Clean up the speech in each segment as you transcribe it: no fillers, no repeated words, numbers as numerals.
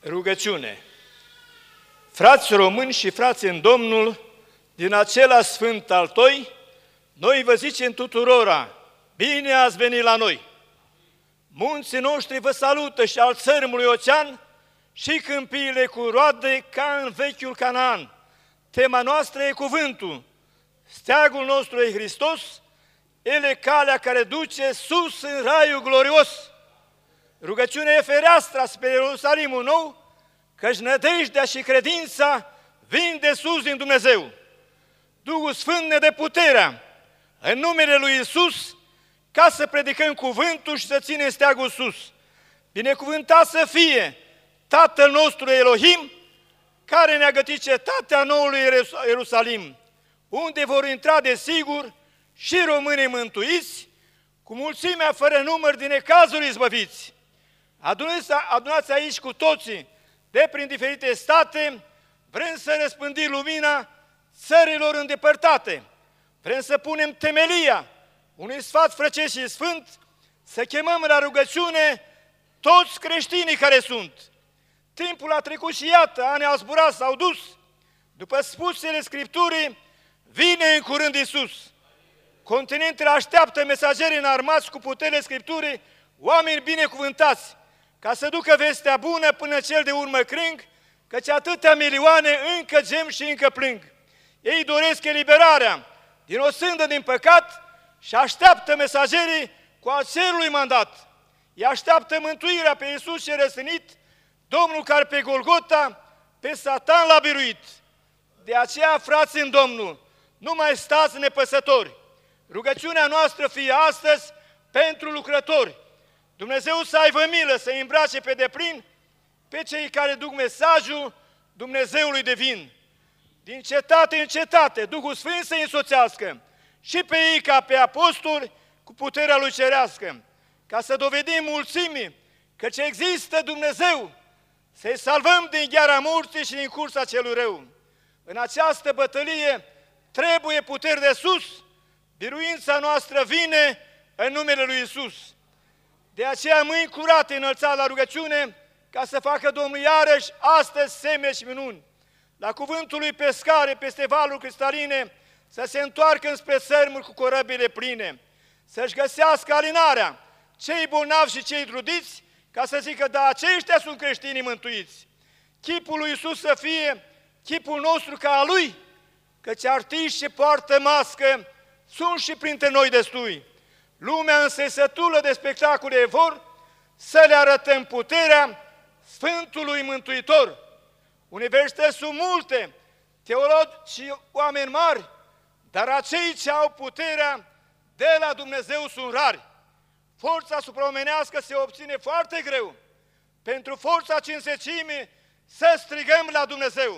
Rugăciune. Frați români și frați în Domnul, din acela sfânt altoi, noi vă zicem tuturora, bine ați venit la noi! Munții noștri vă salută și al țărmului ocean și câmpiile cu roade ca în vechiul Canaan. Tema noastră e cuvântul, steagul nostru e Hristos, El e calea care duce sus în raiul glorios. Rugăciunea e fereastra spre Ierusalimul nou, căci nădejdea și credința vin de sus din Dumnezeu. Duhul Sfânt ne dă puterea în numele Lui Iisus ca să predicăm cuvântul și să ținem steagul sus. Binecuvântat să fie Tatăl nostru Elohim, care ne-a gătit cetatea noului Ierusalim, unde vor intra desigur și românii mântuiți, cu mulțimea fără număr din necazuri izbăviți. Adunați aici cu toții, de prin diferite state, vrem să răspândim lumina țărilor îndepărtate. Vrem să punem temelia unui sfat frăcesc și sfânt, să chemăm la rugăciune toți creștinii care sunt. Timpul a trecut și iată, anii au zburat, s-au dus. După spusele Scripturii, vine în curând Iisus. Continentele așteaptă mesageri înarmați cu puterile Scripturii, oameni binecuvântați, ca să ducă vestea bună până cel de urmă crâng, căci atâtea milioane încă gem și încă plâng. Ei doresc eliberarea din o sândă din păcat și așteaptă mesagerii cu acelui mandat. Ei așteaptă mântuirea pe Iisus ce răsănit, Domnul care pe Golgota, pe Satan l-a biruit. De aceea, frați în Domnul, nu mai stați nepăsători. Rugăciunea noastră fie astăzi pentru lucrători. Dumnezeu să aibă milă, să îi îmbrace pe deplin pe cei care duc mesajul Dumnezeului divin. Din cetate în cetate, Duhul Sfânt să îi însoțească și pe ei ca pe apostoli cu puterea Lui cerească, ca să dovedim mulțimii că ce există Dumnezeu, să-i salvăm din gheara morții și din cursa celui rău. În această bătălie trebuie puteri de sus, biruința noastră vine în numele Lui Iisus. De aceea mâini curate înălțați la rugăciune, ca să facă Domnul iarăși astăzi semne și minuni. La cuvântul lui pescare peste valuri cristaline, să se întoarcă înspre țărmuri cu corăbile pline, să-și găsească alinarea cei bolnavi și cei trudiți, ca să zică, da, aceștia sunt creștinii mântuiți. Chipul lui Iisus să fie chipul nostru ca a Lui, căci artiști ce poartă mască sunt și printre noi destui. Lumea însesătulă de spectacole vor, să le arătăm puterea Sfântului Mântuitor. Universități sunt multe, teologi și oameni mari, dar acei ce au puterea de la Dumnezeu sunt rari. Forța supraomenească se obține foarte greu. Pentru forța cinzecimii să strigăm la Dumnezeu.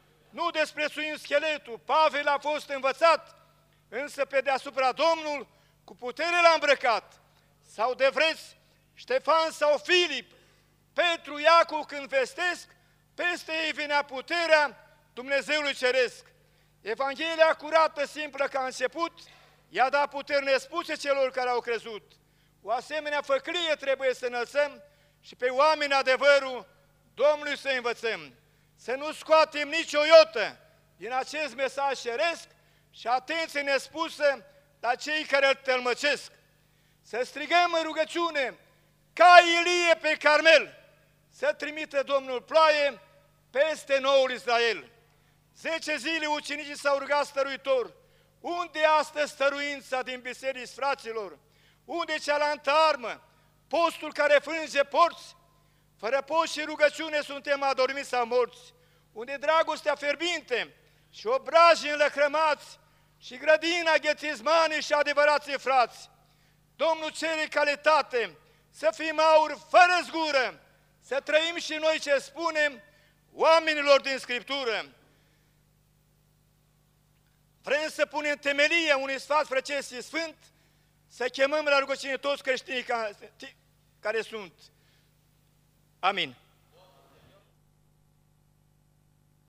Nu desprețuim scheletul, Pavel a fost învățat, însă pe deasupra Domnul cu putere l-a îmbrăcat. Sau de vreți, Ștefan sau Filip, Petru, Iacov când vestesc, peste ei venea puterea Dumnezeului Ceresc. Evanghelia curată, simplă ca început, i-a dat puteri nespuse celor care au crezut. O asemenea făclie trebuie să înălțăm și pe oameni adevărul Domnului să învățăm. Să nu scoatem nicio iotă din acest mesaj ceresc și atenție nespusă la cei care îl tălmăcesc. Să strigăm în rugăciune ca Ilie pe Carmel, să trimită Domnul ploaie peste noul Israel. 10 zile ucenicii s-au rugat stăruitor. Unde e astăzi stăruința din biserici, fraților? Unde e cealaltă armă? Postul care frânge porți? Fără post și rugăciune suntem adormiți sau morți. Unde dragostea fierbinte și obrajii înlăcrămați și grădina ghețizmanii și adevărații frați. Domnul cere calitate, să fim aur fără zgură, să trăim și noi ce spunem oamenilor din Scriptură. Vrem să punem temelia unui sfat frăcesc și sfânt, să chemăm la rugăciune toți creștinii care sunt. Amin.